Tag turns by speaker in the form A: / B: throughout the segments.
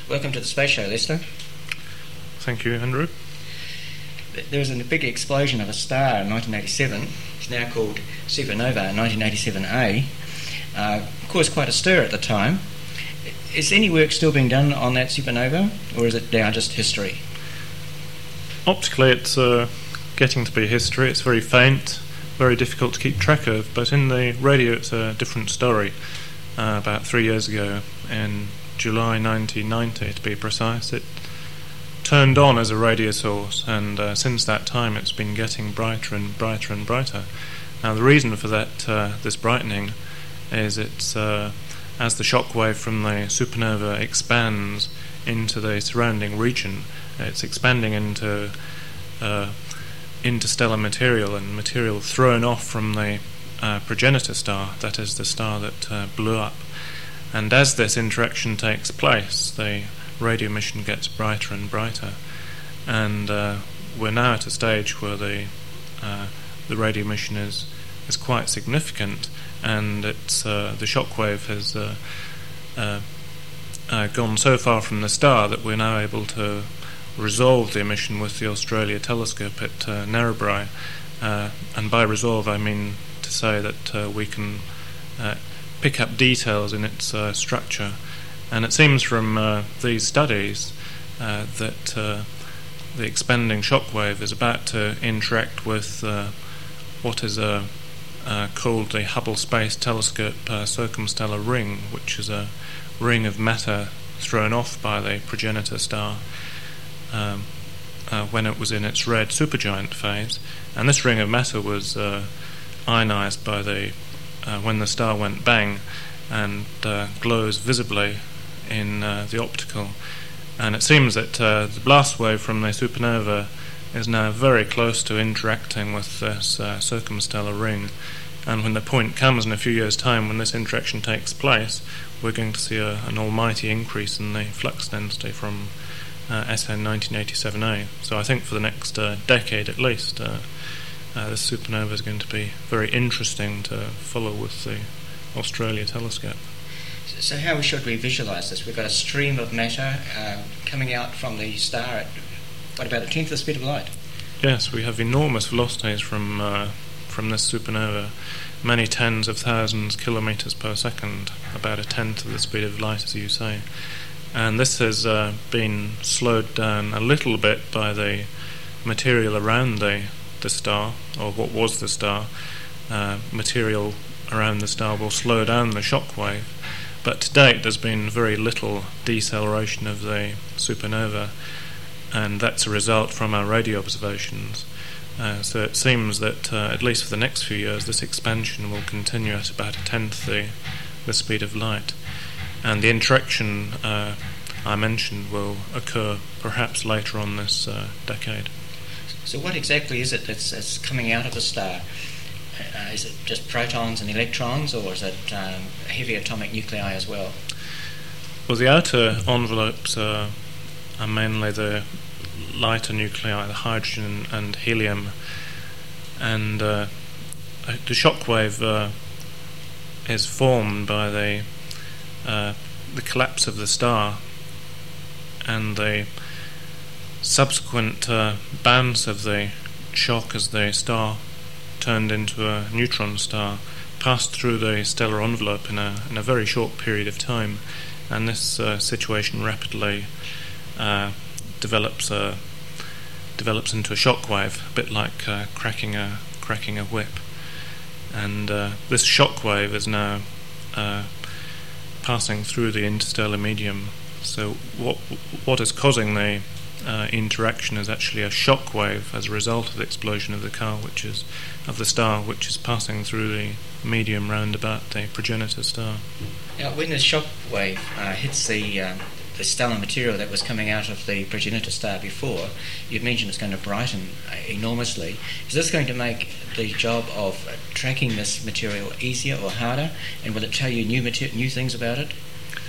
A: Welcome to the Space Show, Lester.
B: Thank you, Andrew.
A: There was a big explosion of a star in 1987. It's now called Supernova 1987A. Caused quite a stir at the time. Is any work still being done on that supernova, or is it now just history?
B: Optically, it's getting to be history. It's very faint, very difficult to keep track of, but in the radio it's a different story. About 3 years ago, in July 1990 to be precise, it turned on as a radio source, and since that time it's been getting brighter and brighter and brighter. Now the reason for that, this brightening, is it's as the shock wave from the supernova expands into the surrounding region, it's expanding into interstellar material and material thrown off from the progenitor star, that is the star that blew up. And as this interaction takes place, the radio emission gets brighter and brighter, and we're now at a stage where the radio emission is quite significant, and it's the shock wave has gone so far from the star that we're now able to resolve the emission with the Australia telescope at Narrabri, and by resolve I mean to say that we can pick up details in its structure, and it seems from these studies that the expanding shock wave is about to interact with what is called the Hubble Space Telescope circumstellar ring, which is a ring of matter thrown off by the progenitor star when it was in its red supergiant phase, and this ring of matter was ionized by the when the star went bang, and glows visibly in the optical. And it seems that the blast wave from the supernova is now very close to interacting with this circumstellar ring, and when the point comes in a few years' time when this interaction takes place, we're going to see an almighty increase in the flux density from SN 1987A. So I think for the next decade at least, this supernova is going to be very interesting to follow with the Australia telescope.
A: So how should we visualise this? We've got a stream of matter coming out from the star at, what, about a tenth the speed of light?
B: Yes, we have enormous velocities from this supernova, many tens of thousands kilometres per second, about a tenth of the speed of light, as you say. And this has been slowed down a little bit by the material around the star, or what was the star. Material around the star will slow down the shock wave, but to date there's been very little deceleration of the supernova, and that's a result from our radio observations. So it seems that at least for the next few years this expansion will continue at about a tenth the speed of light, and the interaction I mentioned will occur perhaps later on this decade.
A: So what exactly is it that's coming out of the star? Is it just protons and electrons, or is it heavy atomic nuclei as well?
B: Well, the outer envelopes are mainly the lighter nuclei, the hydrogen and helium, and the shock wave is formed by the collapse of the star and the subsequent bounce of the shock as the star turned into a neutron star passed through the stellar envelope in a very short period of time, and this situation rapidly develops into a shock wave, a bit like cracking a whip. And this shock wave is now passing through the interstellar medium. So what is causing the interaction is actually a shock wave as a result of the explosion of the star, which is passing through the medium round about the progenitor star.
A: Now, when the shock wave hits the stellar material that was coming out of the progenitor star before, you'd mentioned it's going to brighten enormously. Is this going to make the job of tracking this material easier or harder, and will it tell you new things about it?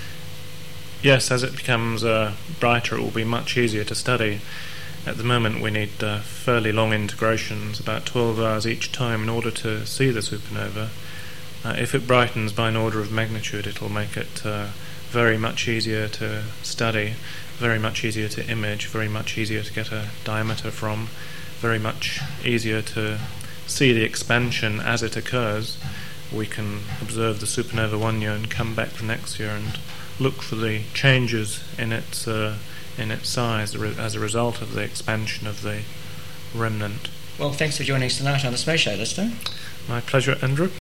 B: Yes, as it becomes brighter, it will be much easier to study. At the moment we need fairly long integrations, about 12 hours each time, in order to see the supernova. If it brightens by an order of magnitude, it will make it very much easier to study, very much easier to image, very much easier to get a diameter from, very much easier to see the expansion as it occurs. We can observe the supernova one year and come back the next year and look for the changes in its size as a result of the expansion of the remnant.
A: Well, thanks for joining us tonight on the Space Show, Lister.
B: My pleasure, Andrew.